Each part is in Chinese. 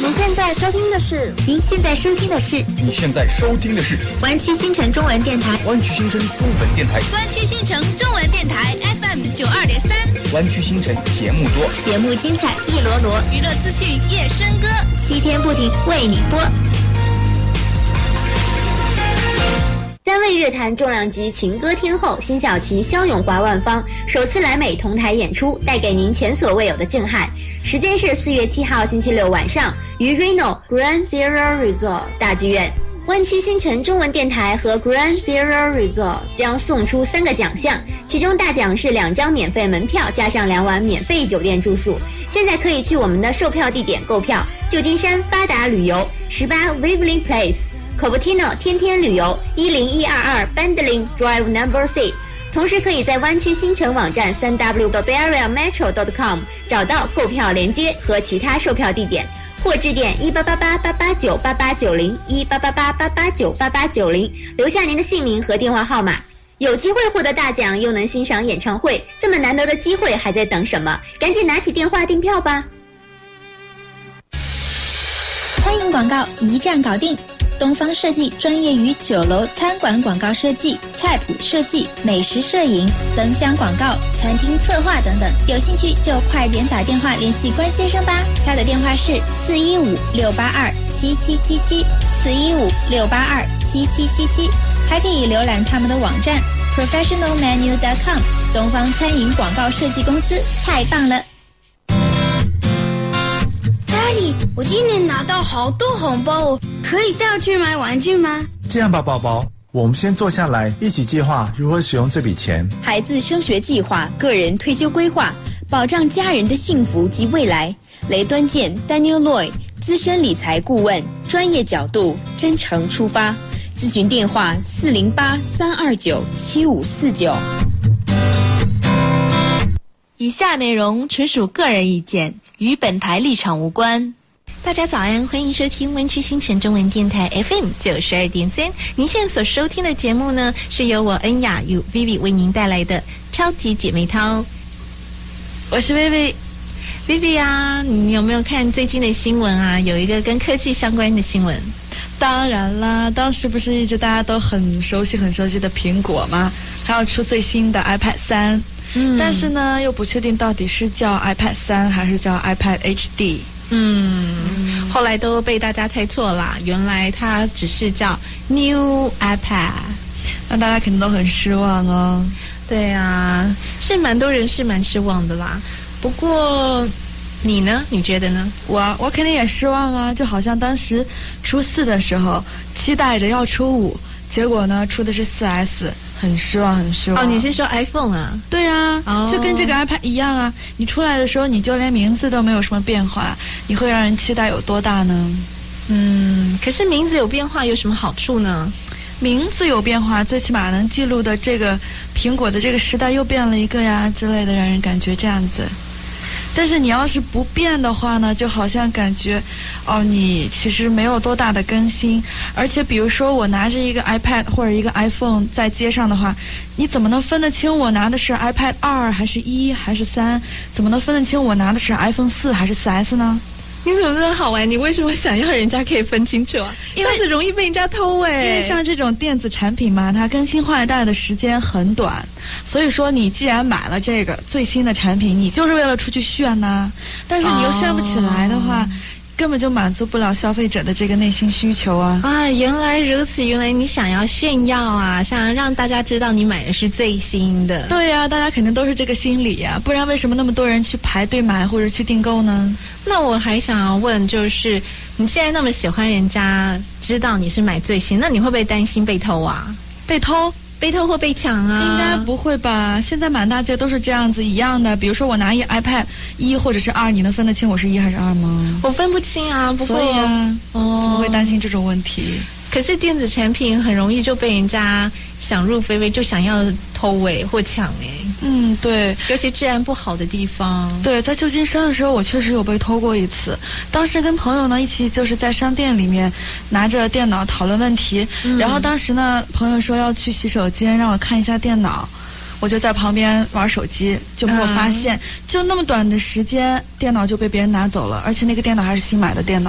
您现在收听的是湾区新城中文电台， 湾区新城中文电台 FM 92.3， 湾区新城节目多， 节目精彩一罗罗， 娱乐资讯夜笙歌 ，7天不停为你播。3位乐坛重量级情歌天后辛晓琪、萧咏华、万芳首次来美同台演出，带给您前所未有的震撼。时间是4月7号星期六晚上，于 Reno Grand Zero Resort 大剧院。湾区新城中文电台和 Grand Zero Resort 将送出3个奖项，其中大奖是2张免费门票加上2晚免费酒店住宿。现在可以去我们的售票地点购票：旧金山发达旅游18 Waverly Place。Cupertino 天天旅游10122 Bandling Drive No. C， 同时可以在湾区新城网站 3w.bayametro.com 找到购票链接和其他售票地点，或致电1888-889-8890 1888-889-8890，留下您的姓名和电话号码。有机会获得大奖，又能欣赏演唱会，这么难得的机会还在等什么？赶紧拿起电话订票吧！ 餐饮广告一站搞定。东方设计专业于酒楼餐馆广告设计、菜谱设计、美食摄影、灯箱广告、餐厅策划等等，有兴趣就快点打电话联系关先生吧，他的电话是415-682-7777 415-682-7777，还可以浏览他们的网站 professionalmenu.com。 东方餐饮广告设计公司太棒了。 Daddy， 我今年拿到好多红包哦，可以带我去买玩具吗？ 这样吧，宝宝，我们先坐下来一起计划如何使用这笔钱。 孩子升学计划、个人退休规划，保障家人的幸福及未来。雷端健 Daniel Loy 资深理财顾问，专业角度，真诚出发。咨询电话408-329-7549。 以下内容纯属个人意见，与本台立场无关。 大家早安，欢迎收听湾区新城中文电台 FM 92.3。您现在所收听的节目呢，是由我恩雅与 Vivi 为您带来的超级姐妹淘。我是 Vivi 啊，你有没有看最近的新闻啊？有一个跟科技相关的新闻。 当然啦，当时不是一直大家都很熟悉的苹果吗？还要出最新的 iPad 3。但是呢，又不确定到底是叫 iPad 3还是叫 iPad HD。 后来都被大家猜错啦，原来它只是叫 New iPad， 那大家肯定都很失望哦。 对啊，是蛮多人是蛮失望的啦。不过你呢？你觉得呢？ 我肯定也失望啊，就好像当时出4的时候，期待着要出5，结果呢出的是4S。很失望。 哦，你是说 iPhone 啊？ 对啊，就跟这个 iPad 一样啊。你出来的时候，你就连名字都没有什么变化，你会让人期待有多大呢？ 可是名字有变化有什么好处呢？ 名字有变化，最起码能记录的这个苹果的这个时代又变了一个呀之类的，让人感觉这样子。但是你要是不变的话呢，就好像感觉你其实没有多大的更新。而且比如说我拿着一个 iPad 或者一个 iPhone 在街上的话，你怎么能分得清我拿的是 iPad 2还是1还是3？怎么能分得清我拿的是 iPhone 4还是 4S 呢？ 你怎么这么好玩？你为什么想要人家可以分清楚啊？这样子容易被人家偷因为像这种电子产品嘛，它更新换代的时间很短，所以说你既然买了这个最新的产品，你就是为了出去炫呐。但是你又炫不起来的话，根本就满足不了消费者的这个内心需求啊！ 原来如此，原来你想要炫耀啊，想要让大家知道你买的是最新的。 对呀，大家肯定都是这个心理呀，不然为什么那么多人去排队买或者去订购呢？ 那我还想要问，就是你既然那么喜欢人家知道你是买最新，那你会不会担心被偷啊？ 被偷或被抢啊？ 应该不会吧？现在满大街都是这样子一样的。比如说我拿一 iPad 1或者是2，你能分得清我是1还是2吗？ 我分不清啊。不过所以啊，怎么会担心这种问题？ 可是电子产品很容易就被人家想入非非，就想要偷或抢对， 尤其治安不好的地方。 对，在旧金山的时候，我确实有被偷过一次。当时跟朋友呢一起就是在商店里面拿着电脑讨论问题，然后当时呢朋友说要去洗手间让我看一下电脑，我就在旁边玩手机，就没有发现，就那么短的时间，电脑就被别人拿走了，而且那个电脑还是新买的电脑。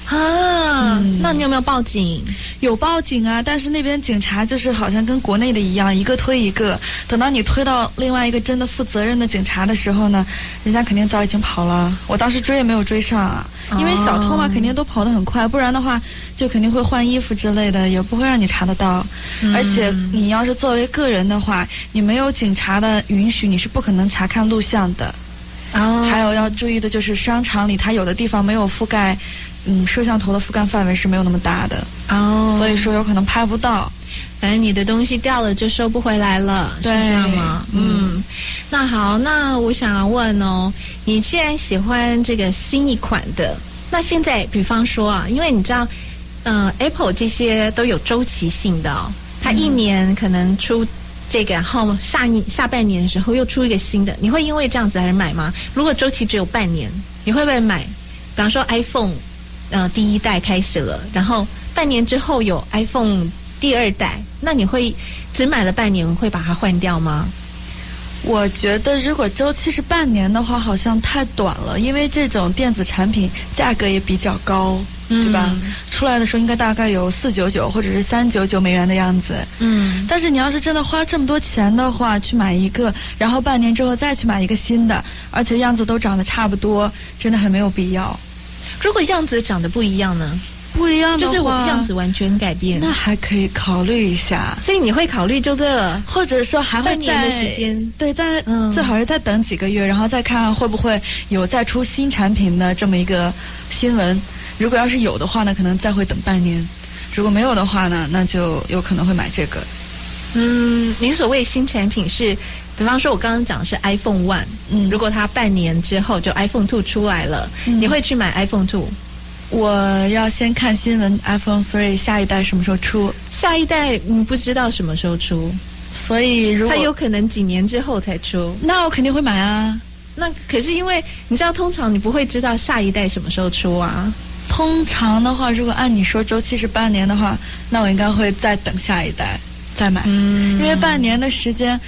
啊，那你有没有报警？ 有报警啊，但是那边警察就是好像跟国内的一样，一个推一个。等到你推到另外一个真的负责任的警察的时候呢，人家肯定早已经跑了。我当时追也没有追上啊，因为小偷嘛，肯定都跑得很快，不然的话就肯定会换衣服之类的，也不会让你查得到。而且你要是作为个人的话，你没有警察的允许，你是不可能查看录像的。还有要注意的就是商场里它有的地方没有覆盖。摄像头的覆盖范围是没有那么大的所以说有可能拍不到。 反正你的东西掉了就收不回来了，是这样吗？那好，那我想要问哦，你既然喜欢这个新一款的，那现在比方说啊，因为你知道Apple 这些都有周期性的它一年可能出这个，然后下半年的时候又出一个新的，你会因为这样子而买吗？如果周期只有半年，你会不会买？比方说 iPhone第一代开始了，然后半年之后有 iPhone 第二代，那你会只买了半年会把它换掉吗？ 我觉得如果周期是半年的话好像太短了，因为这种电子产品价格也比较高，对吧？出来的时候应该大概有499或者是399美元的样子。但是你要是真的花这么多钱的话，去买一个，然后半年之后再去买一个新的，而且样子都长得差不多，真的很没有必要。 如果样子长得不一样呢？ 不一样的话， 就是我样子完全改变， 那还可以考虑一下。 所以你会考虑就这了， 或者说还会半年的时间， 对，最好是再等几个月，然后再看会不会有再出新产品的这么一个新闻。如果要是有的话呢，可能再会等半年；如果没有的话呢，那就有可能会买这个。 你所谓新产品是，比方说我刚刚讲的是 iPhone 1，如果它半年之后就 iPhone 2出来了，你会去买 iPhone 2？ 我要先看新闻 iPhone 3下一代什么时候出， 下一代你不知道什么时候出， 所以如果它有可能几年之后才出， 那我肯定会买啊。 那可是因为你知道，通常你不会知道下一代什么时候出啊。 通常的话，如果按你说周期是半年的话，那我应该会再等下一代再买，因为半年的时间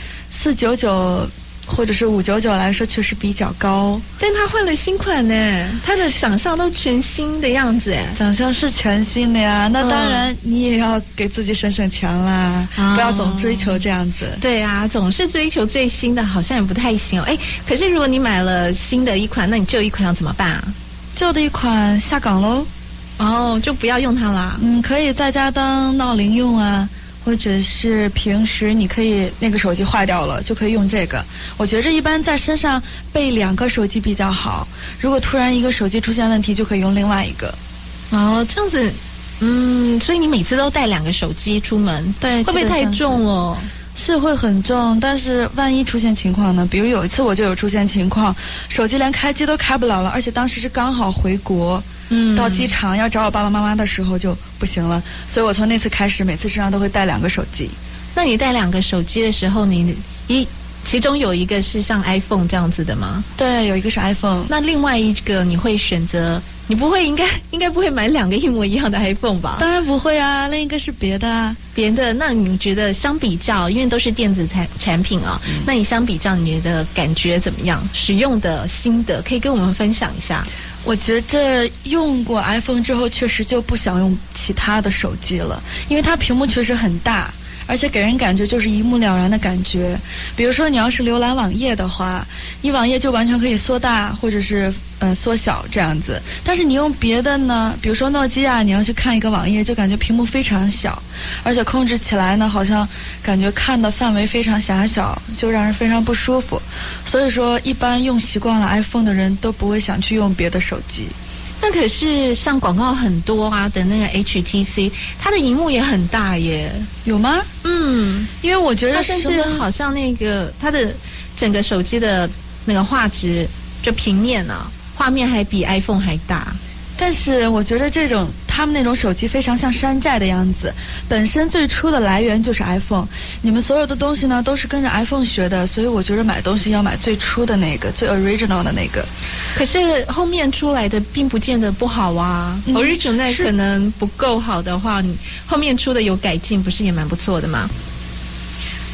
499或者是599来说确实比较高。 但他换了新款呢，他的长相都全新的样子， 长相是全新的呀。那当然你也要给自己省钱啦，不要总追求这样子。 对啊，总是追求最新的好像也不太行可是如果你买了新的一款，那你旧一款要怎么办啊？ 旧的一款下岗喽。 就不要用它啦。 可以在家当闹铃用啊，或者是平时你可以那个手机坏掉了就可以用这个。我觉着一般在身上备2个手机比较好，如果突然一个手机出现问题就可以用另外一个。 这样子所以你每次都带2个手机出门， 对， 会不会太重了？ 是会很重，但是万一出现情况呢？比如有一次我就有出现情况，手机连开机都开不了了，而且当时是刚好回国，到机场要找我爸爸妈妈的时候就不行了，所以我从那次开始每次身上都会带2个手机。 那你带2个手机的时候，其中有一个是像 iPhone 这样子的吗？ 对，有一个是 iPhone。 那另外一个你会选择？你不会应该不会买2个一模一样的 iPhone 吧？ 当然不会啊，另一个是别的啊。 别的，那你觉得相比较，因为都是电子产品那你相比较你的感觉怎么样？使用的心得可以跟我们分享一下。 我觉着用过 iPhone 之后，确实就不想用其他的手机了，因为它屏幕确实很大。而且给人感觉就是一目了然的感觉。比如说你要是浏览网页的话，你网页就完全可以缩大或者是缩小这样子。但是你用别的呢，比如说诺基亚，你要去看一个网页，就感觉屏幕非常小，而且控制起来呢，好像感觉看的范围非常狭小，就让人非常不舒服。所以说，一般用习惯了 iPhone 的人都不会想去用别的手机。 那可是像广告很多啊的那个 HTC， 它的荧幕也很大耶， 有吗？因为我觉得它甚至好像那个它的整个手机的那个画质就平面画面还比 iPhone 还大。 但是我觉得他们那种手机非常像山寨的样子，本身最初的来源就是 iPhone， 你们所有的东西呢都是跟着 iPhone 学的，所以我觉得买东西要买最初的那个，最 original 的那个。 可是后面出来的并不见得不好啊，original 可能不够好的话，你后面出的有改进，不是也蛮不错的吗？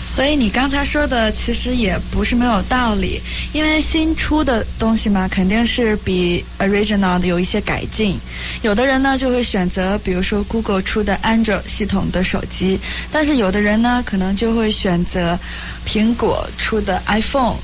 所以你刚才说的其实也不是没有道理，因为新出的东西嘛，肯定是比 original 的有一些改进。有的人呢就会选择比如说 Google 出的 Android 系统的手机，但是有的人呢可能就会选择苹果出的 iPhone。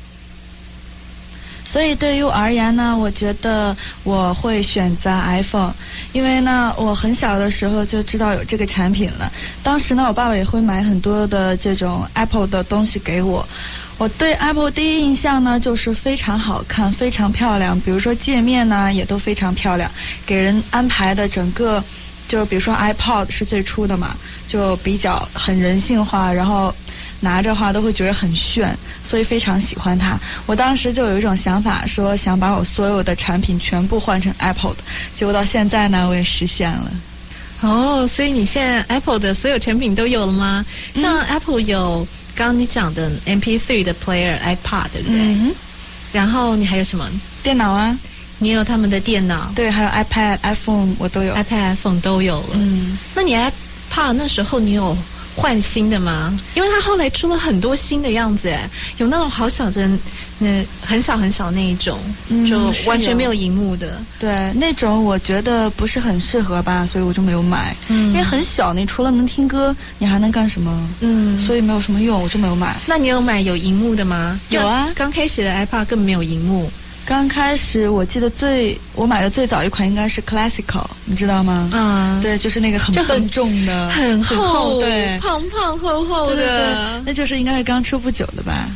所以对于我而言呢，我觉得我会选择 iPhone， 因为呢我很小的时候就知道有这个产品了。当时呢我爸爸也会买很多的这种 Apple 的东西给我。我对 Apple 第一印象呢就是非常好看，非常漂亮，比如说界面呢也都非常漂亮，给人安排的整个就比如说 iPod 是最初的嘛，就比较很人性化，然后拿着话都会觉得很炫，所以非常喜欢它。我当时就有一种想法，说想把我所有的产品全部换成 Apple 的，结果到现在呢我也实现了。 哦，所以你现在 Apple 的所有产品都有了吗？像 Apple 有刚刚你讲的 MP3 的 player、iPod， 对不对？然后你还有什么？ 电脑啊， 你有他们的电脑？ 对，还有 iPad、iPhone 我都有。 iPad、iPhone 都有了。那你 iPod 那时候你有换新的吗？因为它后来出了很多新的样子，有那种好小的，很小很小那一种，就完全没有荧幕的。 对，那种我觉得不是很适合吧，所以我就没有买。因为很小，你除了能听歌，你还能干什么？所以没有什么用，我就没有买。 那你有买有荧幕的吗？ 有啊， 刚开始的 iPod 根本没有荧幕。 刚开始我记得我买的最早一款应该是 Classical， 你知道吗？对，就是那个很笨重的， 很厚， 对， 胖胖厚厚的， 对，那就是应该是刚出不久的吧。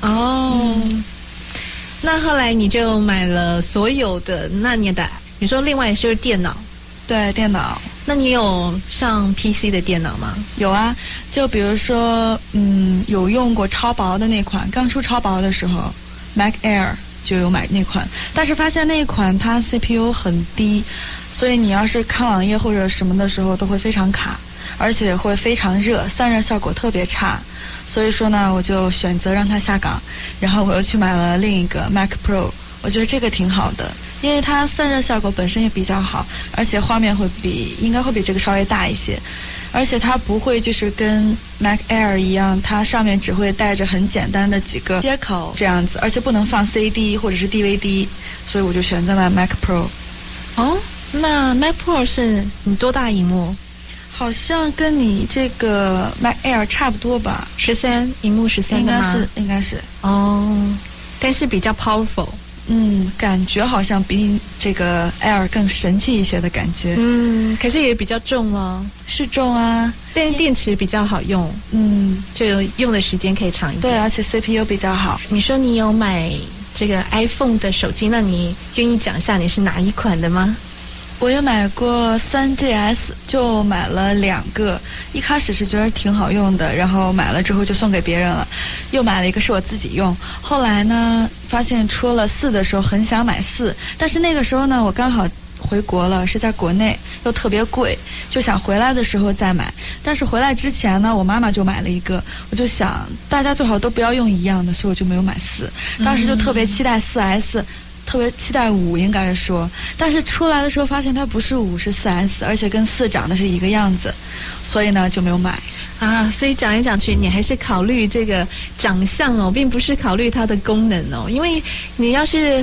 那后来你就买了所有的，那你说另外就是电脑， 对，电脑。 那你有上 PC 的电脑吗？ 有啊，就比如说有用过超薄的那款，刚出超薄的时候 Mac Air就有买那款，但是发现那一款它 CPU 很低，所以你要是看网页或者什么的时候都会非常卡，而且会非常热，散热效果特别差。所以说呢我就选择让它下岗，然后我又去买了另一个 Mac Pro， 我觉得这个挺好的，因为它散热效果本身也比较好，而且画面应该会比这个稍微大一些，而且它不会就是跟 Mac Air 一样，它上面只会带着很简单的几个接口这样子，而且不能放 CD 或者是 DVD， 所以我就选择买 Mac Pro。 那 Mac Pro 是你多大荧幕？ 好像跟你这个 Mac Air 差不多吧 ，13，荧幕13的吗？ 应该是。 但是比较 powerful。 感觉好像比你这个 Air 更神气一些的感觉。 可是也比较重哦。 是重啊， 但是电池比较好用。就用的时间可以长一点。 对，而且 CPU 比较好。 你说你有买这个 iPhone 的手机，那你愿意讲一下你是哪一款的吗？ 我也买过 3GS， 就买了2个，一开始是觉得挺好用的，然后买了之后就送给别人了，又买了一个是我自己用。后来呢发现出了4的时候很想买4，但是那个时候呢我刚好回国了，是在国内，又特别贵，就想回来的时候再买。但是回来之前呢我妈妈就买了一个，我就想大家最好都不要用一样的，所以我就没有买4。当时就特别期待 4S，特别期待5应该说，但是出来的时候发现它不是5是 4S， 而且跟4长得是一个样子，所以呢就没有买。 所以讲来讲去你还是考虑这个长相哦，并不是考虑它的功能哦，因为你要是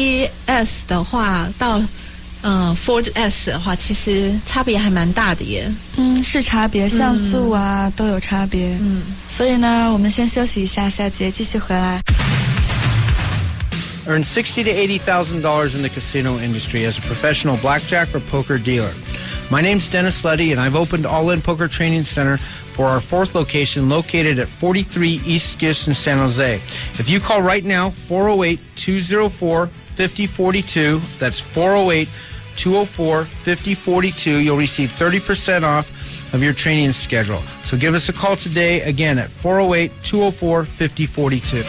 3GS 的话到4S 的话，其实差别还蛮大的耶。 是差别，像素啊都有差别。所以呢我们先休息一下，下节继续回来。 Earn $60,000 to $80,000 in the casino industry as a professional blackjack or poker dealer. My name's Dennis Leddy, and I've opened All In Poker Training Center for our 4th location located at 43 East Gist in San Jose. If you call right now, 408-204-5042, that's 408-204-5042, you'll receive 30% off of your training schedule. So give us a call today, again, at 408-204-5042.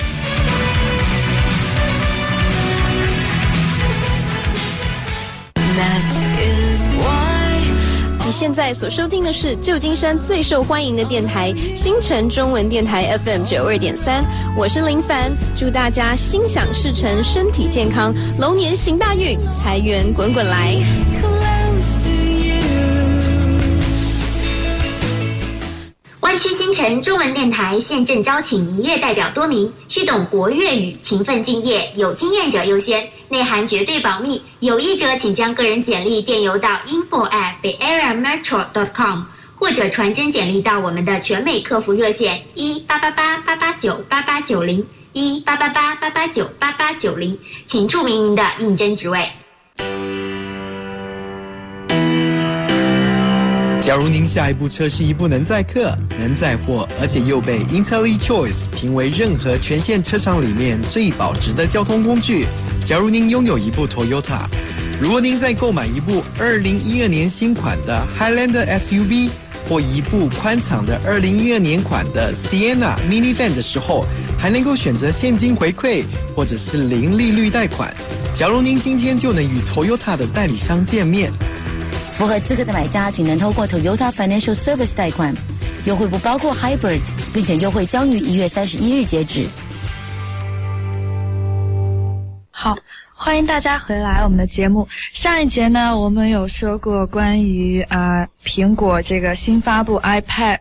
你现在所收听的是旧金山最受欢迎的电台新城中文电台 FM 92.3，我是林凡，祝大家心想事成，身体健康，龙年行大运，财源滚滚来。 湾区新城中文电台现正招请营业代表多名，需懂国粤语，勤奋敬业，有经验者优先，内涵绝对保密。有意者请将个人简历电邮到 info@bayareametro.com， 或者传真简历到我们的全美客服热线1-888-889-8890 1-888-889-8890，请注明您的应征职位。 假如您下一部车是一部能载客、能载货，而且又被 IntelliChoice 评为任何全线车厂里面最保值的交通工具，假如您拥有一部 Toyota， 如果您在购买一部2012年新款的 Highlander SUV 或一部宽敞的2012年款的 Sienna Minivan 的时候，还能够选择现金回馈或者是零利率贷款。假如您今天就能与 Toyota 的代理商见面， 符合资格的买家仅能透过 Toyota Financial Service 贷款，优惠不包括 Hybrids， 并且优惠将于1月31日截止。 好，欢迎大家回来我们的节目。上一节呢，我们有说过关于苹果这个新发布 iPad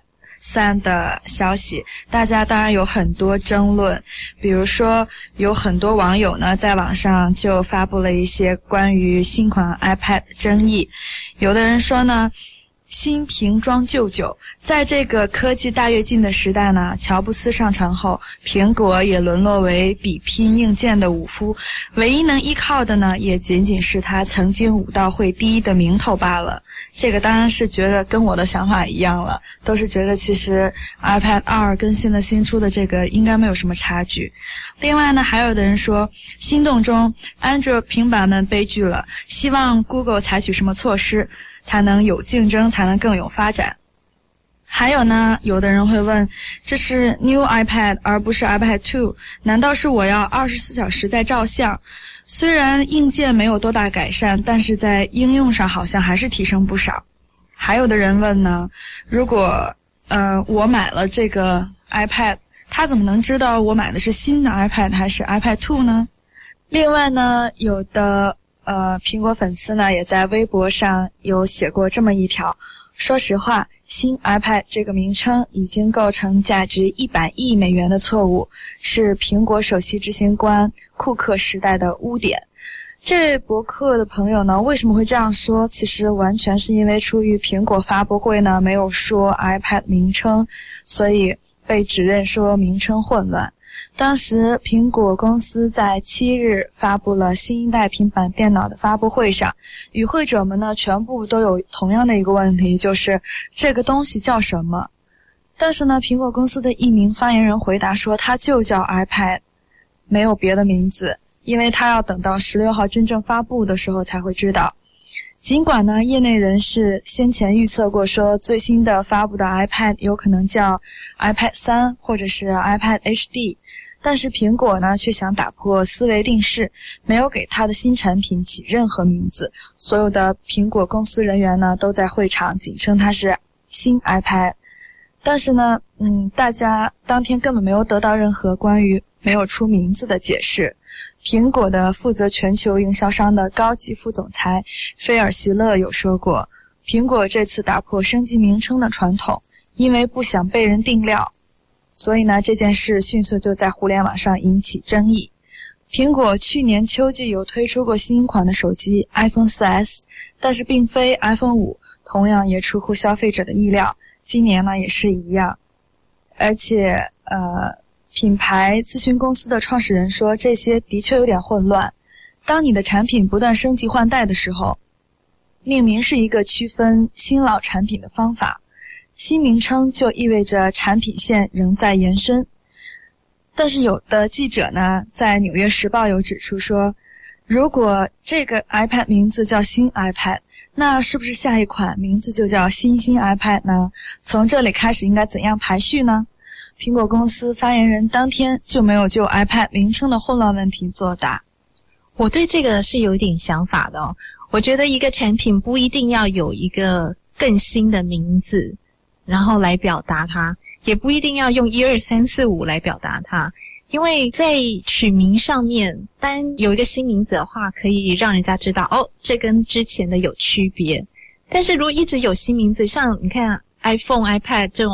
3的消息，大家当然有很多争论，比如说有很多网友呢在网上就发布了一些关于新款 iPad 的争议。有的人说呢，新瓶装旧酒，在这个科技大跃进的时代呢，乔布斯上场后，苹果也沦落为比拼硬件的武夫，唯一能依靠的呢，也仅仅是他曾经武道会第一的名头罢了。这个当然是觉得跟我的想法一样了，都是觉得其实 iPad 2跟现在新出的这个应该没有什么差距。另外呢，还有的人说，心动中 Android 平板们悲剧了，希望 Google 采取什么措施才能有竞争，才能更有发展。还有呢，有的人会问，这是 New iPad 而不是 iPad 2， 难道是我要24小时在照相？虽然硬件没有多大改善，但是在应用上好像还是提升不少。还有的人问呢，如果我买了这个 iPad， 他怎么能知道我买的是新的 iPad 还是 iPad 2呢？另外呢，有的苹果粉丝呢也在微博上有写过这么一条，说实话，新 iPad 这个名称已经构成价值100亿美元的错误，是苹果首席执行官库克时代的污点。这位博客的朋友呢，为什么会这样说？其实完全是因为出于苹果发布会呢没有说 iPad 名称，所以被指认说名称混乱。当时苹果公司在7日发布了新一代平板电脑的发布会上，与会者们呢全部都有同样的一个问题，就是这个东西叫什么？但是呢，苹果公司的一名发言人回答说，它就叫 iPad， 没有别的名字，因为它要等到16号真正发布的时候才会知道。尽管呢，业内人士先前预测过说，最新的发布的 iPad 有可能叫 iPad 3或者是 iPad HD，但是苹果呢却想打破思维定式，没有给它的新产品起任何名字。所有的苹果公司人员呢都在会场仅称它是新 iPad。但是呢，大家当天根本没有得到任何关于没有出名字的解释。苹果的负责全球营销商的高级副总裁菲尔希勒有说过，苹果这次打破升级名称的传统，因为不想被人定料。所以呢，这件事迅速就在互联网上引起争议。苹果去年秋季有推出过新款的手机 iPhone 4S， 但是并非 iPhone 5，同样也出乎消费者的意料。今年呢也是一样。而且品牌咨询公司的创始人说，这些的确有点混乱。当你的产品不断升级换代的时候，命名是一个区分新老产品的方法。新名称就意味着产品线仍在延伸。但是有的记者呢，在《纽约时报》有指出说，如果这个 iPad 名字叫新 iPad， 那是不是下一款名字就叫新 iPad 呢？从这里开始应该怎样排序呢？苹果公司发言人当天就没有就 iPad 名称的混乱问题作答。 我对这个是有一点想法的哦。我觉得一个产品不一定要有一个更新的名字，然后来表达它，也不一定要用1、2、3、4、5来表达它。因为在取名上面，单有一个新名字的话，可以让人家知道，哦，这跟之前的有区别。但是如果一直有新名字，像你看 iPhone、iPad 这种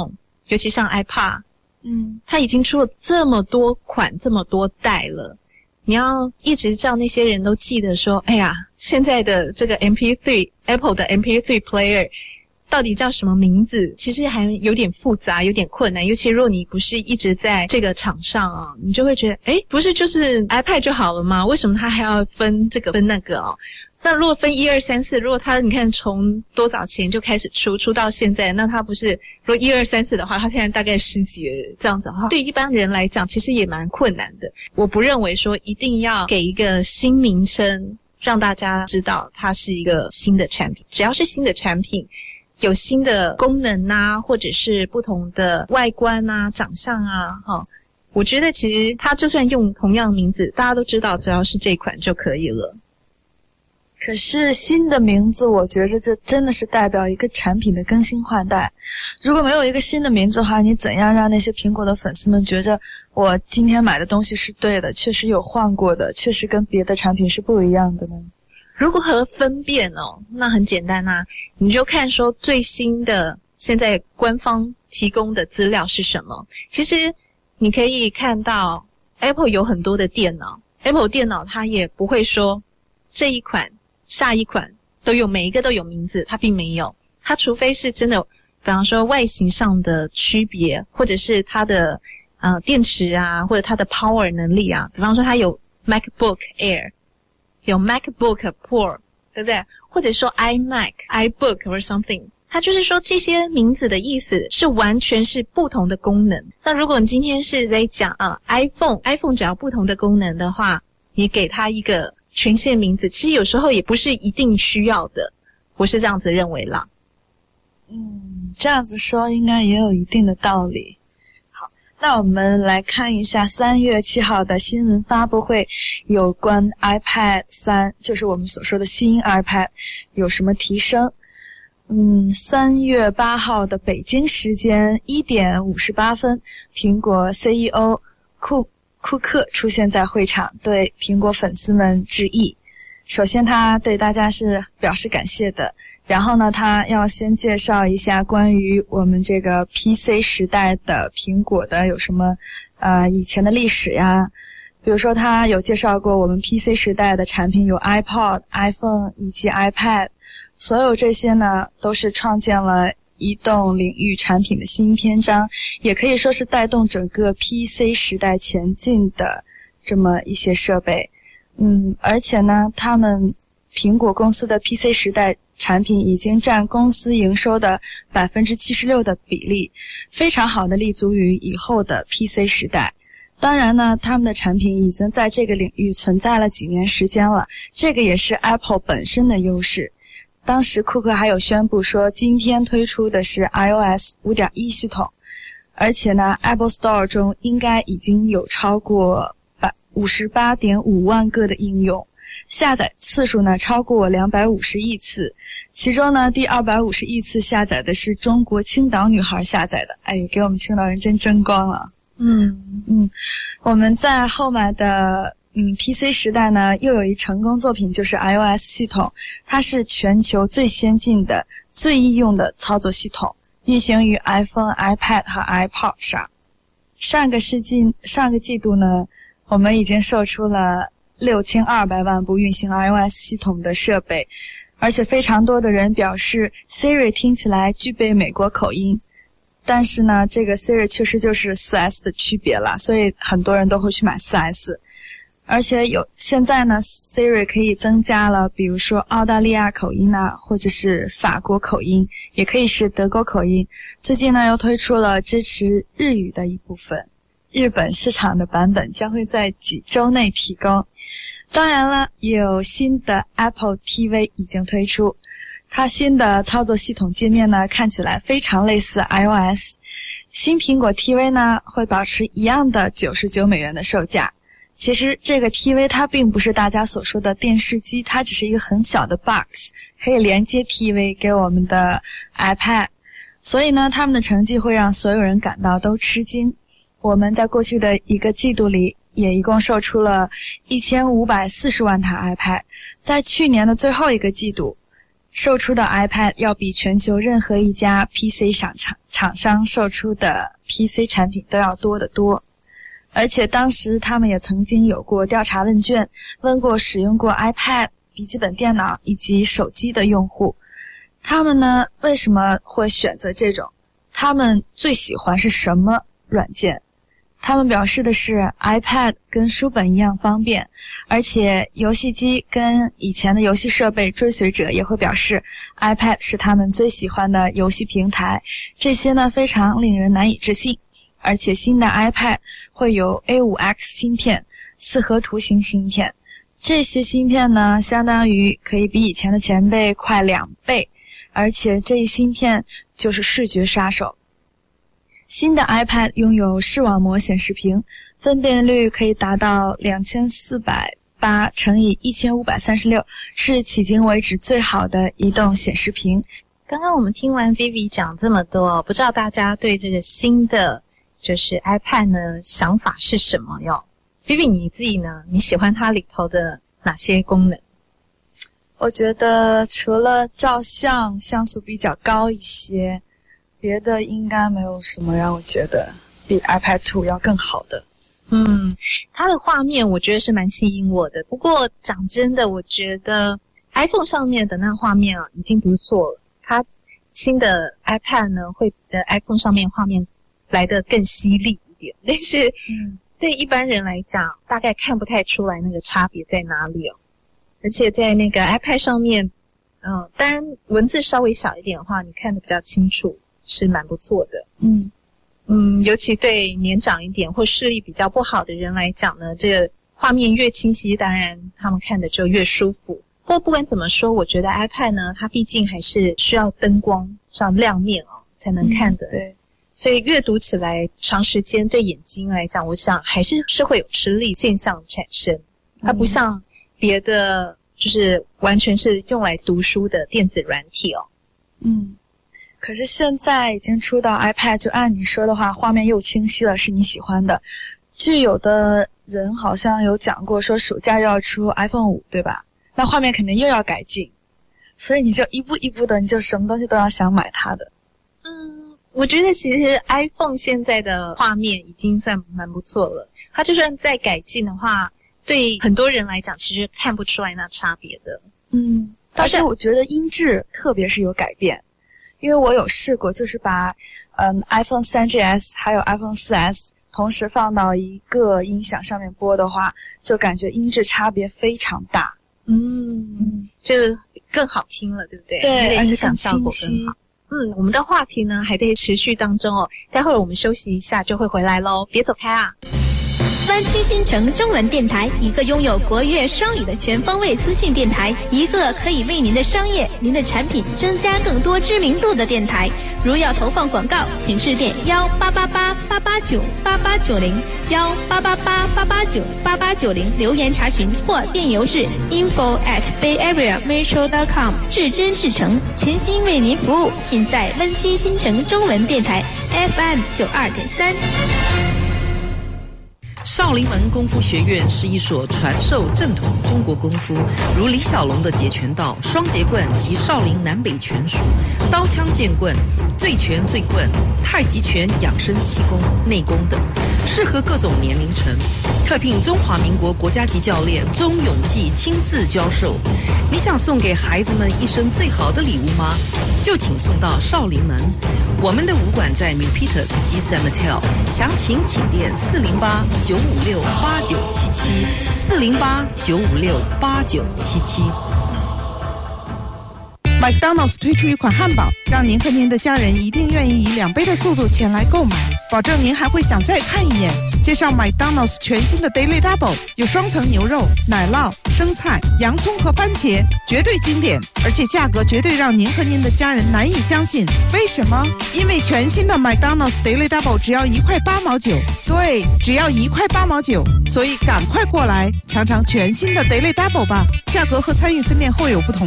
尤其像 iPod，它已经出了这么多款、这么多代了，你要一直叫那些人都记得说，哎呀，现在的这个 MP3 Apple 的 MP3 player到底叫什么名字，其实还有点复杂，有点困难，尤其如果你不是一直在这个场上啊，你就会觉得，诶，不是就是 iPad 就好了吗？为什么它还要分这个分那个哦？那如果分1、2、3、4，如果它你看从多早前就开始出到现在，那它不是如果1、2、3、4的话，它现在大概10几这样子的话，对一般人来讲其实也蛮困难的。我不认为说一定要给一个新名称让大家知道它是一个新的产品，只要是新的产品有新的功能啊，或者是不同的外观啊、长相啊，我觉得其实它就算用同样名字，大家都知道只要是这款就可以了。 可是新的名字，我觉着这真的是代表一个产品的更新换代。如果没有一个新的名字的话，你怎样让那些苹果的粉丝们觉着我今天买的东西是对的，确实有换过的，确实跟别的产品是不一样的呢？ 如何分辨哦？那很简单啊，你就看说最新的现在官方提供的资料是什么。其实你可以看到 Apple 有很多的电脑， Apple 电脑它也不会说这一款下一款都有每一个都有名字，它并没有，它除非是真的比方说外形上的区别，或者是它的电池啊，或者它的 power 能力啊，比方说它有 MacBook Air， 有 MacBook Pro， 对不对？或者说 iMac、iBook or something， 它就是说这些名字的意思是完全是不同的功能。那如果你今天是在讲iPhone 只要不同的功能的话，你给它一个全线名字，其实有时候也不是一定需要的，我是这样子认为啦。 这样子说应该也有一定的道理。好，那我们来看一下3月7号的新闻发布会，有关 iPad 3，就是我们所说的新 iPad 有什么提升。3月8号的北京时间1点58分，苹果 CEO 库克出现在会场，对苹果粉丝们致意。首先他对大家是表示感谢的，然后呢他要先介绍一下关于我们这个 PC 时代的苹果的有什么以前的历史呀。比如说他有介绍过我们 PC 时代的产品有 iPod、iPhone 以及 iPad， 所有这些呢都是创建了移动领域产品的新篇章，也可以说是带动整个 PC 时代前进的这么一些设备。而且呢他们苹果公司的 PC 时代产品已经占公司营收的 76% 的比例，非常好的立足于以后的 PC 时代。当然呢他们的产品已经在这个领域存在了几年时间了，这个也是 Apple 本身的优势。当时库克还有宣布说今天推出的是 iOS 5.1 系统，而且呢 Apple Store 中应该已经有超过58.5万个的应用，下载次数呢超过250亿次，其中呢第250亿次下载的是中国青岛女孩下载的，给我们青岛人真争光了。我们在后面的PC 时代呢又有一成功作品，就是 iOS 系统，它是全球最先进的最易用的操作系统，运行于 iPhone、iPad 和 iPod 上。上个季度呢我们已经售出了6200万部运行 iOS 系统的设备，而且非常多的人表示 Siri 听起来具备美国口音，但是呢这个 Siri 确实就是 4S 的区别了，所以很多人都会去买 4S。 而且现在呢 Siri 可以增加了比如说澳大利亚口音啊，或者是法国口音，也可以是德国口音。最近呢又推出了支持日语的一部分，日本市场的版本将会在几周内提供。当然了，有新的 Apple TV 已经推出，它新的操作系统界面呢看起来非常类似 iOS。 新苹果 TV 呢会保持一样的$99的售价。其实这个 TV 它并不是大家所说的电视机，它只是一个很小的 box， 可以连接 TV 给我们的 iPad， 所以呢他们的成绩会让所有人感到都吃惊。我们在过去的一个季度里也一共售出了1540万台 iPad， 在去年的最后一个季度售出的 iPad 要比全球任何一家 PC 厂商售出的 PC 产品都要多得多。而且当时他们也曾经有过调查问卷，问过使用过 iPad、笔记本电脑以及手机的用户，他们呢为什么会选择这种？他们最喜欢是什么软件？他们表示的是 iPad 跟书本一样方便，而且游戏机跟以前的游戏设备追随者也会表示 iPad 是他们最喜欢的游戏平台，这些呢非常令人难以置信。而且新的 iPad 会有 A5X 芯片、四核图形芯片，这些芯片呢相当于可以比以前的前辈快2倍，而且这一芯片就是视觉杀手。新的 iPad 拥有视网膜显示屏，分辨率可以达到2408×1536，是迄今为止最好的移动显示屏。 刚刚我们听完 Vivi 讲这么多，不知道大家对这个新的就是 iPad 呢想法是什么哟？ Vivi 你自己呢，你喜欢它里头的哪些功能？ 我觉得除了照相像素比较高一些，别的应该没有什么让我觉得比 iPad 2要更好的。 它的画面我觉得是蛮吸引我的，不过讲真的，我觉得 iPhone 上面的那画面已经不错了，它新的 iPad 呢会比 iPhone 上面画面来得更犀利一点，但是对一般人来讲大概看不太出来那个差别在哪里哦。而且在那个 iPad 上面当然文字稍微小一点的话你看得比较清楚，是蛮不错的。尤其对年长一点或视力比较不好的人来讲呢，这个画面越清晰，当然他们看的就越舒服。不过不管怎么说，我觉得 iPad 呢，它毕竟还是需要灯光上亮面才能看的。 对， 所以阅读起来长时间对眼睛来讲，我想还是会有吃力现象产生。它不像别的就是完全是用来读书的电子软体哦。 可是现在已经出到 iPad， 就按你说的话，画面又清晰了，是你喜欢的。据有的人好像有讲过，说暑假又要出 iPhone 5，对吧？那画面肯定又要改进，所以你就一步一步的，你就什么东西都要想买它的。 我觉得其实 iPhone 现在的画面已经算蛮不错了，它就算再改进的话，对很多人来讲其实看不出来那差别的。 但是我觉得音质特别是有改变。因为我有试过，就是把iPhone 3GS 还有 iPhone 4S 同时放到一个音响上面播的话，就感觉音质差别非常大。 就更好听了，对不对？ 对， 而且更效果更好。我们的话题呢还得持续当中哦，待会儿我们休息一下就会回来咯，别走开啊！ 湾区新城中文电台，一个拥有国粤双语的全方位资讯电台，一个可以为您的商业、您的产品增加更多知名度的电台。如要投放广告，请致电1888-889-8890，1888-889-8890留言查询，或电邮至 info@bayareametro.com， 至真至诚，全心为您服务。尽在湾区新城中文电台 FM 92.3。 少林门功夫学院是一所传授正统中国功夫，如李小龙的截拳道、双截棍及少林南北拳术、刀枪剑棍、醉拳醉棍、太极拳、养生气功、内功等，适合各种年龄层。特聘中华民国国家级教练钟永记亲自教授。你想送给孩子们一生最好的礼物吗？就请送到少林门。我们的武馆在 New Peters 及 San Mateo， 详情请电408-956-8977，408-956-8977。 麦当劳推出一款汉堡，让您和您的家人一定愿意以2倍的速度前来购买，保证您还会想再看一眼。介绍麦当劳全新的 Daily Double， 有双层牛肉、奶酪、生菜、洋葱和番茄，绝对经典，而且价格绝对让您和您的家人难以相信。为什么？因为全新的麦当劳 Daily Double 只要1块8毛9，对，只要1块8毛9，所以赶快过来尝尝全新的 Daily Double 吧，价格和参与分店会有不同。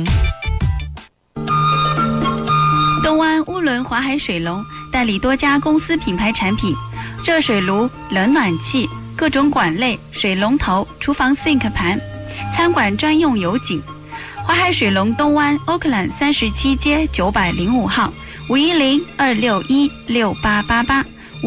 东湾乌伦华海水龙代理多家公司品牌产品，热水炉、冷暖气、各种管类、水龙头、厨房 sink 盘、餐馆专用油井。 华海水龙东湾 Oakland 37街905号510-261-6888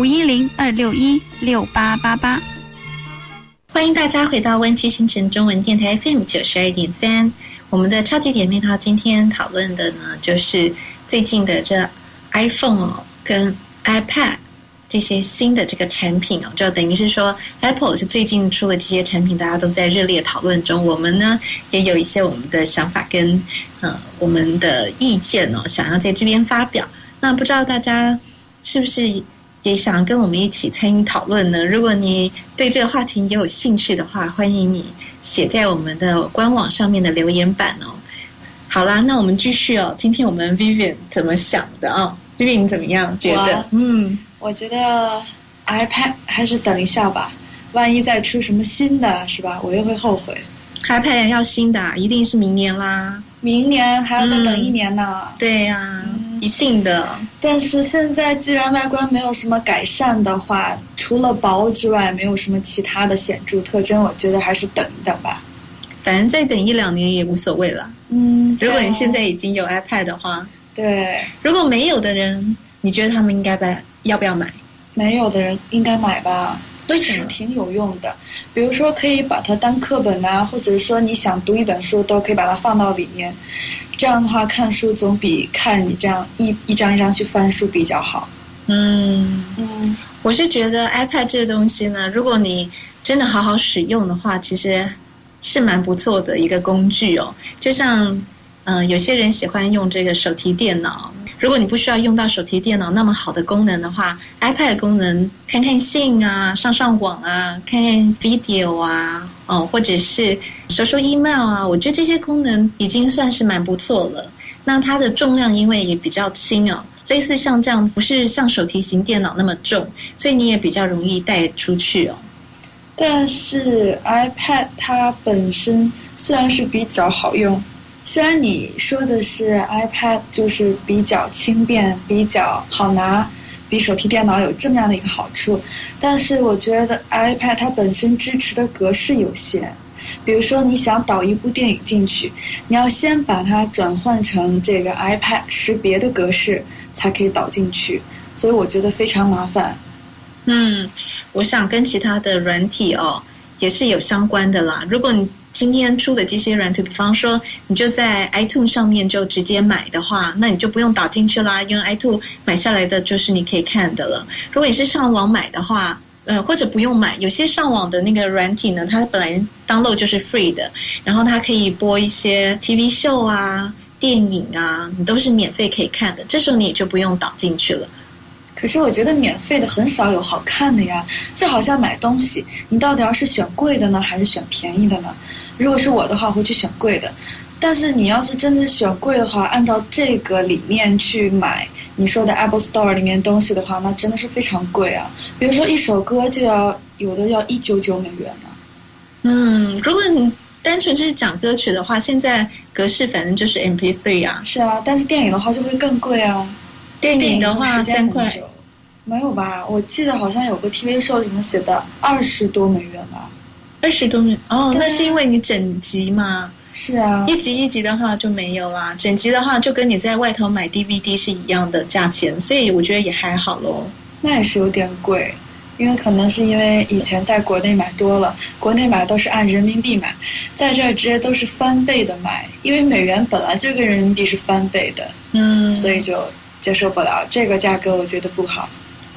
510-261-6888。 欢迎大家回到湾区新城中文电台 FM 92.3。我们的超级姐妹淘今天讨论的呢，就是最近的这 iPhone 跟 iPad 这些新的这个产品就等于是说 Apple 是最近出的这些产品，大家都在热烈讨论中。我们呢也有一些我们的想法跟我们的意见想要在这边发表。那不知道大家是不是也想跟我们一起参与讨论呢？如果你对这个话题也有兴趣的话，欢迎你写在我们的官网上面的留言板好啦，那我们继续听听我们 Vivian 怎么想的Vivian 怎么样觉得？ 我觉得 iPad 还是等一下吧，万一再出什么新的是吧，我又会后悔。 iPad 要新的一定是明年啦， 明年还要再等1年呢。 对呀，一定的。 但是现在既然外观没有什么改善的话，除了薄之外没有什么其他的显著特征，我觉得还是等一等吧。 反正再等1-2年也无所谓了。如果你现在已经有 iPad 的话， 对。 如果没有的人，你觉得他们应该要不要买？ 没有的人应该买吧。 为什么？ 挺有用的，比如说可以把它当课本啊，或者说你想读一本书都可以把它放到里面，这样的话看书总比看你这样一张一张去翻书比较好。 我是觉得 iPad 这个东西呢，如果你真的好好使用的话，其实是蛮不错的一个工具就像有些人喜欢用这个手提电脑，如果你不需要用到手提电脑那么好的功能的话， iPad 的功能看看信啊，上网啊，看看 video 啊，或者是收 email 啊，我觉得这些功能已经算是蛮不错了。那它的重量因为也比较轻类似像这样不是像手提型电脑那么重，所以你也比较容易带出去但是 iPad 它本身虽然是比较好用，虽然你说的是 iPad 就是比较轻便比较好拿，比手提电脑有这么样的一个好处，但是我觉得 iPad 它本身支持的格式有限。比如说你想导一部电影进去，你要先把它转换成这个 iPad 识别的格式才可以导进去，所以我觉得非常麻烦。 我想跟其他的软体也是有相关的啦。如果你今天出的这些软体，比方说你就在 iTunes 上面就直接买的话，那你就不用导进去啦，因为 iTunes 买下来的就是你可以看的了。如果你是上网买的话，或者不用买，有些上网的那个软体呢，它本来 download 就是 free 的，然后它可以播一些 TV show 啊、电影啊，你都是免费可以看的，这时候你也就不用导进去了。 可是我觉得免费的很少有好看的呀，就好像买东西，你到底要是选贵的呢，还是选便宜的呢？如果是我的话，我会去选贵的。但是你要是真的选贵的话，按照这个理念去买你说的 Apple Store 里面东西的话，那真的是非常贵啊。比如说一首歌就有的要199美元呢。 如果你单纯是讲歌曲的话，现在格式反正就是 MP3 啊。 是啊，但是电影的话就会更贵啊。 电影的话3块。 没有吧？我记得好像有个 TV show 里面写的20多美元吧。 20多美元那是因为你整集嘛。 是啊， 一集一集的话就没有啦，整集的话就跟你在外头买 DVD 是一样的价钱，所以我觉得也还好咯。 那也是有点贵，因为可能是因为以前在国内买多了，国内买都是按人民币买，在这儿直接都是翻倍的买，因为美元本来就跟人民币是翻倍的，所以就接受不了这个价格，我觉得不好。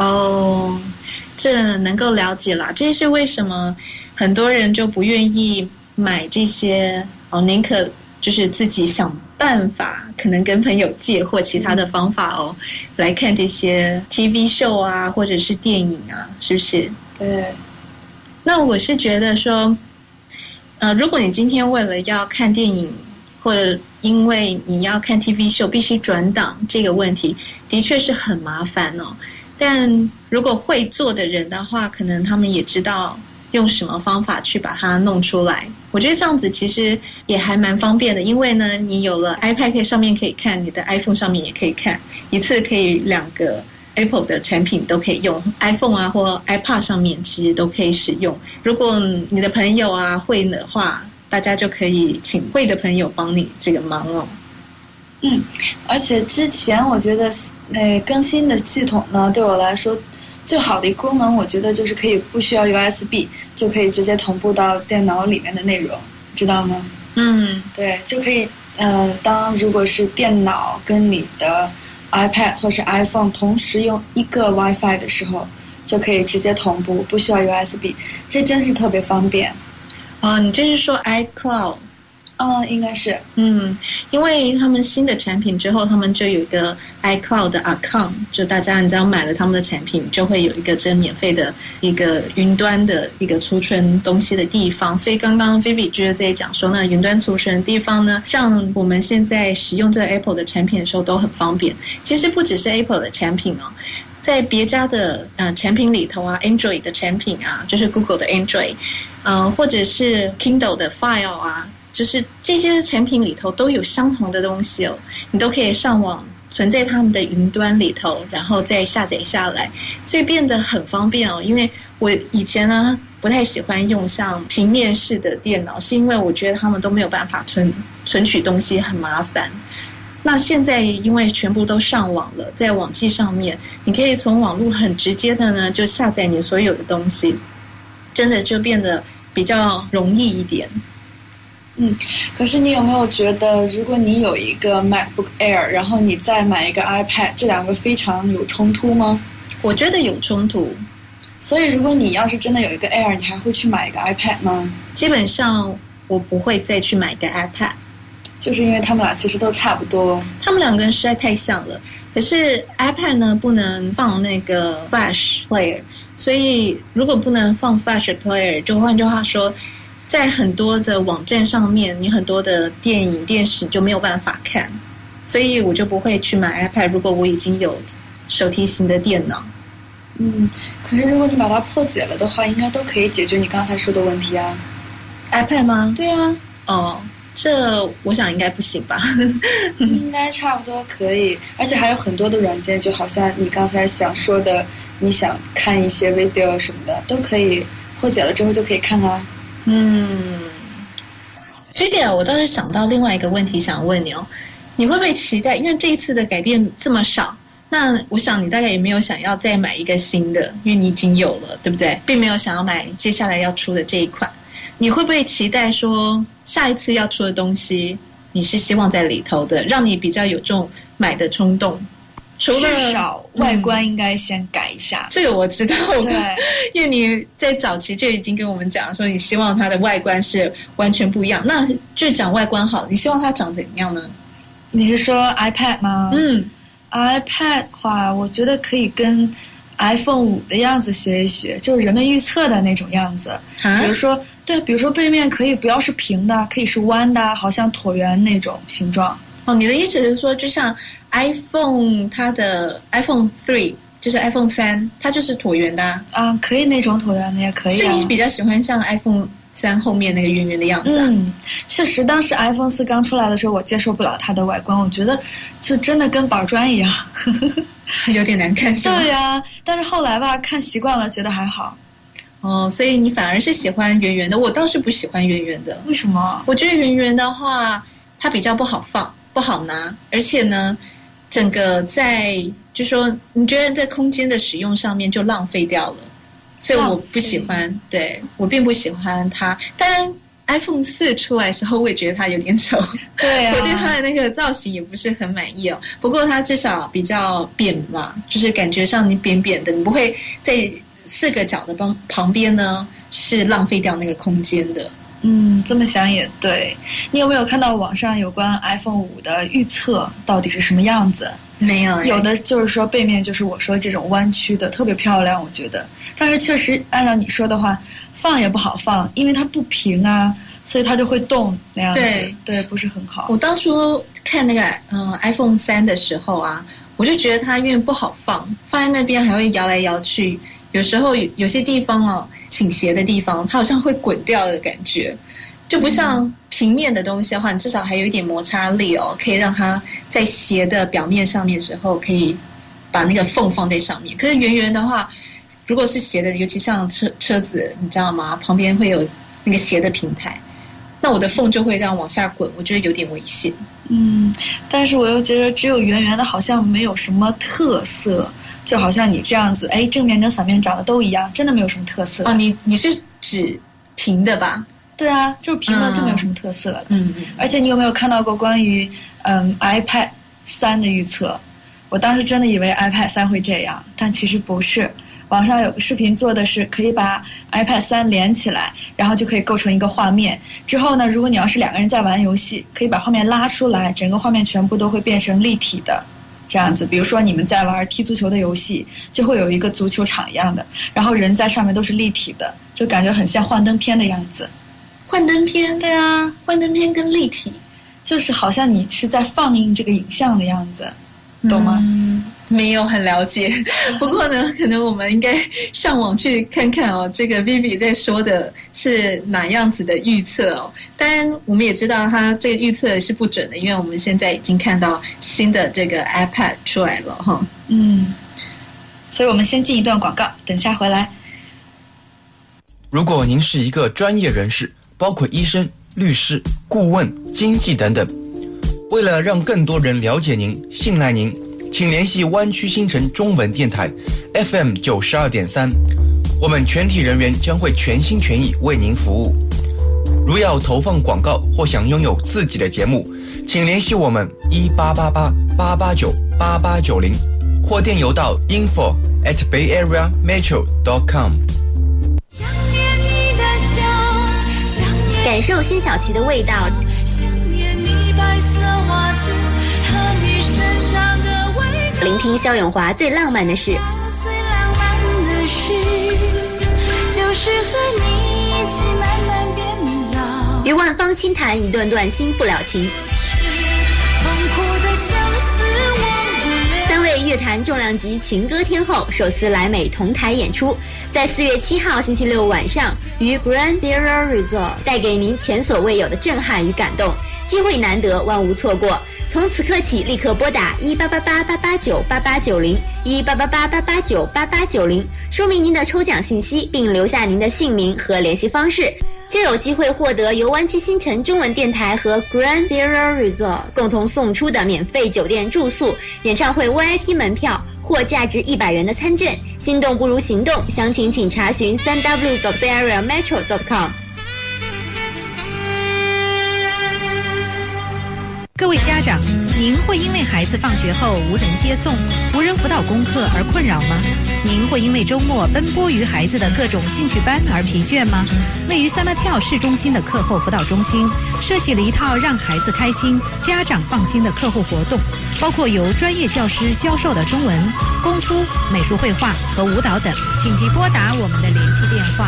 这能够了解啦，这是为什么很多人就不愿意买这些宁可就是自己想办法，可能跟朋友借或其他的方法来看这些 TV show 啊，或者是电影啊，是不是？ 对。 那我是觉得说，如果你今天为了要看电影，或者因为你要看 TV show 必须转档这个问题，的确是很麻烦但如果会做的人的话，可能他们也知道用什么方法去把它弄出来。我觉得这样子其实也还蛮方便的，因为呢，你有了 iPad 上面可以看，你的 iPhone 上面也可以看，一次可以2个 Apple 的产品都可以用， iPhone 啊或 iPad 上面其实都可以使用。如果你的朋友啊会的话， 大家就可以请会的朋友帮你这个忙哦。 而且之前我觉得更新的系统呢，对我来说最好的一个功能，我觉得就是可以不需要 USB 就可以直接同步到电脑里面的内容，知道吗？对，就可以当如果是电脑跟你的 iPad 或是 iPhone 同时用一个 WiFi 的时候，就可以直接同步，不需要 USB， 这真是特别方便。 你就是说 iCloud？ 应该是。 因为他们新的产品之后，他们就有一个 iCloud 的 account， 就大家你只要买了他们的产品，就会有一个这免费的一个云端的一个储存东西的地方。所以刚刚 Vivi 就是在讲说，那云端储存的地方呢，让我们现在使用这个 Apple 的产品的时候都很方便。其实不只是 Apple 的产品哦，在别家的产品里头啊 ，Android 的产品啊，就是 Google 的 Android，或者是 Kindle 的 File 啊。就是这些产品里头都有相同的东西哦，你都可以上网存在他们的云端里头，然后再下载下来，所以变得很方便哦。因为我以前呢不太喜欢用像平面式的电脑，是因为我觉得他们都没有办法存取东西，很麻烦。那现在因为全部都上网了，在网际上面，你可以从网络很直接的呢就下载你所有的东西，真的就变得比较容易一点。 可是你有没有觉得，如果你有一个 MacBook Air， 然后你再买一个 iPad， 这两个非常有冲突吗？ 我觉得有冲突。 所以如果你要是真的有一个 Air， 你还会去买一个 iPad 吗？ 基本上我不会再去买一个 iPad， 就是因为他们俩其实都差不多， 他们两个人实在太像了。可是 iPad 呢不能放那个 Flash Player， 所以如果不能放 Flash Player， 就换句话说，在很多的网站上面，你很多的电影、电视就没有办法看，所以我就不会去买 iPad。如果我已经有手提型的电脑， 可是如果你把它破解了的话，应该都可以解决你刚才说的问题啊。 iPad 吗？ 对啊。 这我想应该不行吧？ 应该差不多可以，而且还有很多的软件，就好像你刚才想说的，你想看一些 video 什么的，都可以破解了之后就可以看啊。 Vivi， 我倒是想到另外一个问题想问你哦，你会不会期待？因为这一次的改变这么少，那我想你大概也没有想要再买一个新的，因为你已经有了，对不对？并没有想要买接下来要出的这一款。你会不会期待说下一次要出的东西，你是希望在里头的，让你比较有这种买的冲动？除了至少外观应该先改一下， 这个我知道， 对， 因为你在早期就已经跟我们讲说，你希望它的外观是完全不一样。那就讲外观好，你希望它长怎样呢？ 你是说 iPad 吗？iPad 的话，我觉得可以跟 iPhone 5的样子学一学，就是人们预测的那种样子。比如说，比如说背面可以不要是平的，可以是弯的，好像椭圆那种形状。 你的意思是说，就像 iPhone 它的 iPhone 3， 就是 iPhone 3，它就是椭圆的啊，可以那种椭圆的也可以。 所以你比较喜欢像 iPhone 3后面那个圆圆的样子啊？ 确实，当时 iPhone 4刚出来的时候，我接受不了它的外观，我觉得就真的跟板砖一样， 有点难看，是吗？ 对呀，但是后来吧，看习惯了，觉得还好。 所以你反而是喜欢圆圆的，我倒是不喜欢圆圆的。 为什么？ 我觉得圆圆的话，它比较不好放。不好拿，而且呢，整个在就说你觉得在空间的使用上面就浪费掉了，所以我不喜欢。对，我并不喜欢它。当然 iPhone 4出来的时候，我也觉得它有点丑。 对啊， 我对它的那个造型也不是很满意哦。不过它至少比较扁嘛，就是感觉上你扁扁的，你不会在4个角的旁边呢是浪费掉那个空间的。 这么想也对。你有没有看到网上有关 iPhone 5的预测到底是什么样子？ 没有。 有的就是说背面就是我说这种弯曲的，特别漂亮，我觉得。但是确实按照你说的话，放也不好放，因为它不平啊，所以它就会动那样子。对，不是很好。 我当初看那个iPhone 3的时候啊，我就觉得它因为不好放在那边还会摇来摇去，有时候有些地方倾斜的地方，它好像会滚掉的感觉，就不像平面的东西的话，你至少还有一点摩擦力可以让它在斜的表面上面的时候，可以把那个缝放在上面。可是圆圆的话，如果是斜的，尤其像车子，你知道吗？旁边会有那个斜的平台， 那我的缝就会这样往下滚，我觉得有点危险。 但是我又觉得只有圆圆的好像没有什么特色，就好像你这样子，正面跟反面长得都一样，真的没有什么特色。 你是指平的吧？ 对啊，就是平的就没有什么特色了。而且你有没有看到过关于iPad 3的预测？我当时真的以为 iPad 3会这样，但其实不是。网上有个视频做的是可以把 iPad 3连起来，然后就可以构成一个画面。之后呢，如果你要是2个人在玩游戏，可以把画面拉出来，整个画面全部都会变成立体的。这样子，比如说你们在玩踢足球的游戏，就会有一个足球场一样的，然后人在上面都是立体的，就感觉很像幻灯片的样子。 幻灯片？对啊，幻灯片跟立体， 就是好像你是在放映这个影像的样子，懂吗？ 没有很了解，不过呢，可能我们应该上网去看看哦，这个 Vivi 在说的是哪样子的预测哦。当然，我们也知道它这个预测是不准的，因为我们现在已经看到新的这个 iPad 出来了哈。 所以我们先进一段广告，等下回来。 如果您是一个专业人士，包括医生、律师、顾问、经纪等等，为了让更多人了解您、信赖您，请联系湾区新城中文电台 FM 92.3，我们全体人员将会全心全意为您服务。如要投放广告或想拥有自己的节目，请联系我们1888-889-8890，或电邮到 info@bayareametro.com。 感受辛晓琪的味道。聆听萧咏华最浪漫的事，与万芳轻谈一段段新不了情。3位乐坛重量级情歌天后首次来美同台演出，在4月7号星期六晚上于 Grand Sierra Resort 带给您前所未有的震撼与感动，机会难得，万无错过。从此刻起，立刻拨打1888-889-8890，1888-889-8890，说明您的抽奖信息，并留下您的姓名和联系方式，就有机会获得由湾区新城中文电台和 Grand Sierra Resort 共同送出的免费酒店住宿、演唱会 VIP 门票或价值100元的参券。心动不如行动，详情请查询 3w.bayareametro.com。 各位家长，您会因为孩子放学后无人接送、无人辅导功课而困扰吗？您会因为周末奔波于孩子的各种兴趣班而疲倦吗？位于三马跳市中心的课后辅导中心设计了一套让孩子开心、家长放心的课后活动，包括由专业教师教授的中文、功夫、美术绘画和舞蹈等。请即拨打我们的联系电话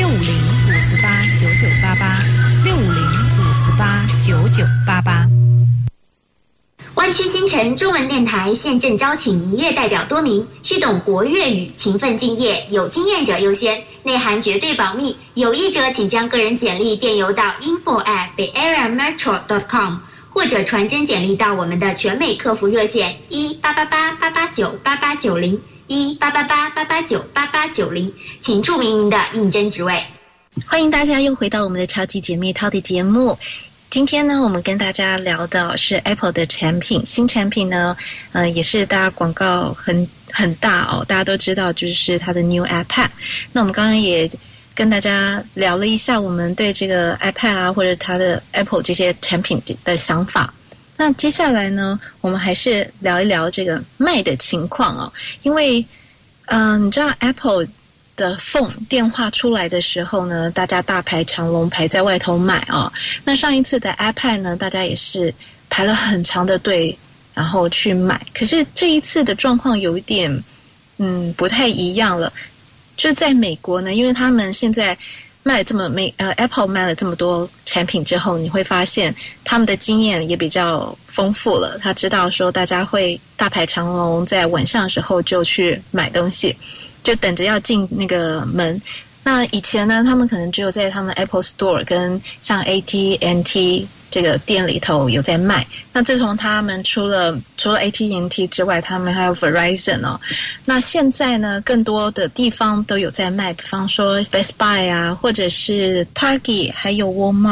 650-548-9988，650-548-9988。 湾区新城中文电台现正招请营业代表多名，需懂国粤语，勤奋敬业，有经验者优先，内涵绝对保密，有意者请将个人简历电邮到 info@bayareametro.com， 或者传真简历到我们的全美客服热线1888-889-8890 1888-889-8890，请注明您的应征职位。 欢迎大家又回到我们的超级姐妹淘的节目。今天呢，我们跟大家聊的是 Apple 的产品，新产品呢，也是大家广告很大哦，大家都知道，就是它的 New iPad。那我们刚刚也跟大家聊了一下我们对这个 iPad 啊，或者它的 Apple 这些产品的想法。那接下来呢，我们还是聊一聊这个卖的情况哦，因为你知道 Apple的 phone 电话出来的时候呢，大家大排长龙排在外头买啊。那上一次的 iPad 呢，大家也是排了很长的队，然后去买。可是这一次的状况有一点不太一样了。就在美国呢，因为他们现在卖Apple 卖了这么多产品之后，你会发现他们的经验也比较丰富了。他知道说大家会大排长龙，在晚上的时候就去买东西，就等着要进那个门。那以前呢，他们可能只有在他们 Apple Store 跟像 AT&T 这个店里头有在卖。那自从他们除了 AT&T 之外，他们还有 Verizon 哦。那现在呢，更多的地方都有在卖，比方说 Best Buy 啊，或者是 Target， 还有 Walmart。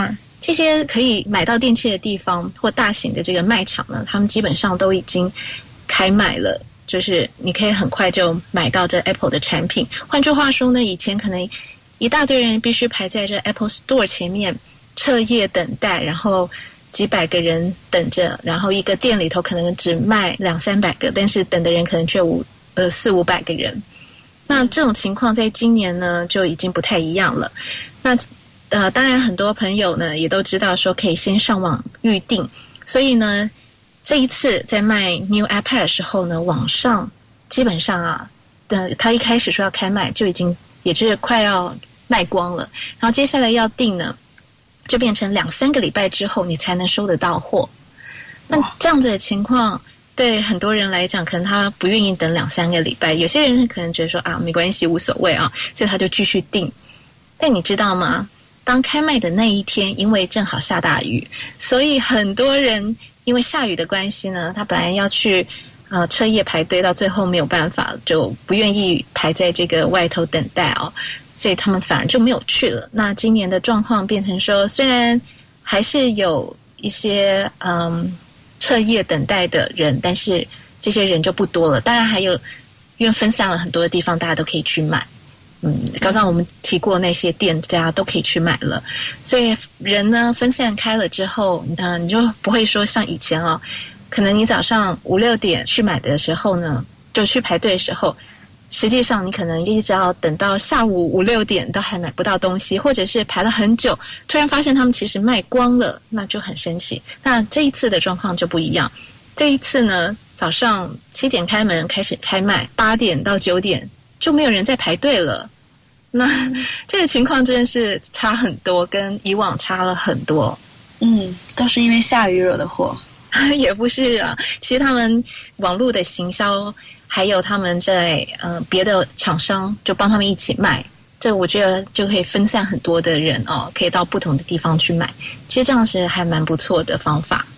这些可以买到电器的地方或大型的这个卖场呢，他们基本上都已经开卖了，就是你可以很快就买到这 Apple 的产品。换句话说呢，以前可能一大堆人必须排在这 Apple Store 前面彻夜等待，然后几百个人等着，然后一个店里头可能只卖200-300个，但是等的人可能却400-500个人。那这种情况在今年呢就已经不太一样了。那当然很多朋友呢也都知道说可以先上网预定，所以呢这一次在卖 New iPad 的时候呢，网上基本上他一开始说要开卖就已经也就是快要卖光了，然后接下来要订呢就变成2-3个礼拜之后你才能收得到货。那这样子的情况对很多人来讲，可能他不愿意等2-3个礼拜，有些人可能觉得说没关系无所谓啊，所以他就继续订。但你知道吗，当开卖的那一天，因为正好下大雨，所以很多人因为下雨的关系呢，他本来要去彻夜排队，到最后没有办法，就不愿意排在这个外头等待所以他们反而就没有去了。那今年的状况变成说，虽然还是有一些彻夜等待的人，但是这些人就不多了。当然还有因为分散了很多的地方，大家都可以去买。刚刚我们提过那些店家都可以去买了，所以人呢分散开了之后，你就不会说像以前可能你早上5-6点去买的时候呢，就去排队的时候，实际上你可能一直要等到下午5-6点都还买不到东西，或者是排了很久，突然发现他们其实卖光了，那就很生气。那这一次的状况就不一样，这一次呢早上7点开门开始开卖，8点到9点就没有人在排队了。那这个情况真的是差很多，跟以往差了很多。 都是因为下雨惹的祸。 也不是啊，其实他们网络的行销还有他们在别的厂商就帮他们一起卖，这我觉得就可以分散很多的人可以到不同的地方去买，其实这样是还蛮不错的方法。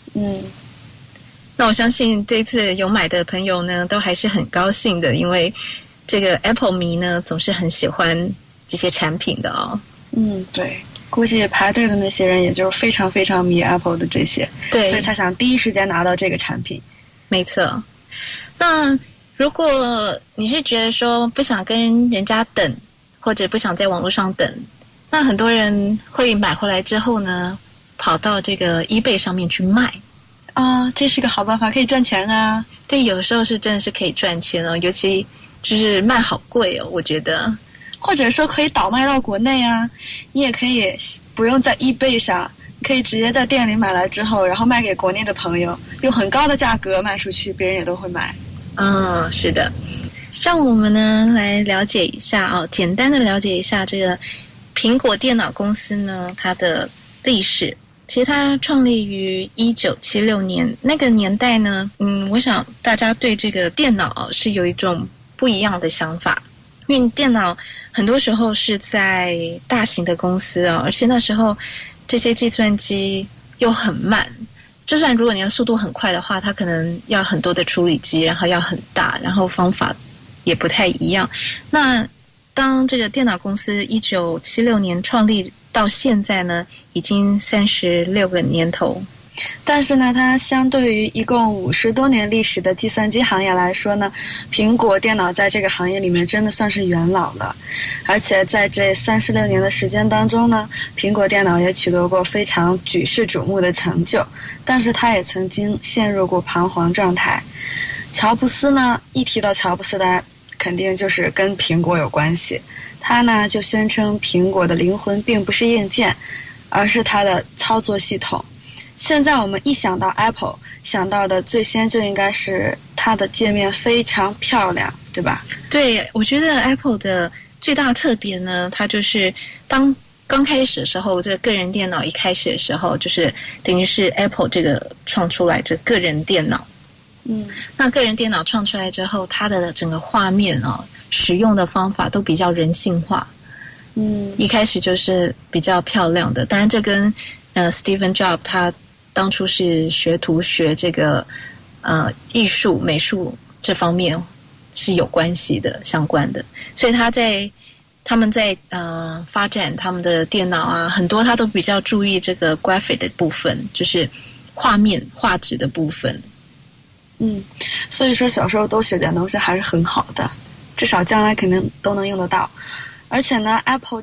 那我相信这次有买的朋友呢都还是很高兴的，因为这个 Apple 迷呢总是很喜欢这些产品的对，估计排队的那些人也就是非常非常迷 Apple 的这些， 对， 所以才想第一时间拿到这个产品。 没错。那如果你是觉得说不想跟人家等，或者不想在网络上等，那很多人会买回来之后呢跑到这个 eBay 上面去卖这是个好办法，可以赚钱啊。 对，有时候是真的是可以赚钱尤其就是卖好贵我觉得。 或者说可以倒卖到国内啊，你也可以不用在 eBay 上，可以直接在店里买来之后，然后卖给国内的朋友，用很高的价格卖出去，别人也都会买。 是的。让我们呢来了解一下简单的了解一下这个苹果电脑公司呢它的历史。其实它创立于1976年，那个年代呢我想大家对这个电脑是有一种不一样的想法，因为电脑很多时候是在大型的公司而且那时候这些计算机又很慢，就算如果你的速度很快的话，它可能要很多的处理机，然后要很大，然后方法也不太一样。那当这个电脑公司1976年创立到现在呢，已经36个年头。 但是呢，它相对于一共50多年历史的计算机行业来说呢，苹果电脑在这个行业里面真的算是元老了。而且在这36年的时间当中呢，苹果电脑也取得过非常举世瞩目的成就，但是它也曾经陷入过彷徨状态。乔布斯呢，一提到乔布斯大家肯定就是跟苹果有关系。他呢就宣称苹果的灵魂并不是硬件，而是它的操作系统。现在我们一想到 Apple， 想到的最先就应该是它的界面非常漂亮，对吧？ 对，我觉得 Apple 的最大的特别呢，它就是当刚开始的时候，这个个人电脑一开始的时候，就是等于是 Apple 这个创出来这个人电脑。那个人电脑创出来之后，它的整个画面使用的方法都比较人性化。一开始就是比较漂亮的，当然这跟Steve Jobs 他当初是学徒学这个艺术美术这方面是有关系的相关的，所以他在他们在发展他们的电脑啊，很多他都比较注意这个 graphic 的部分，就是画质的部分。 所以说小时候多学点东西还是很好的，至少将来肯定都能用得到。而且呢 Apple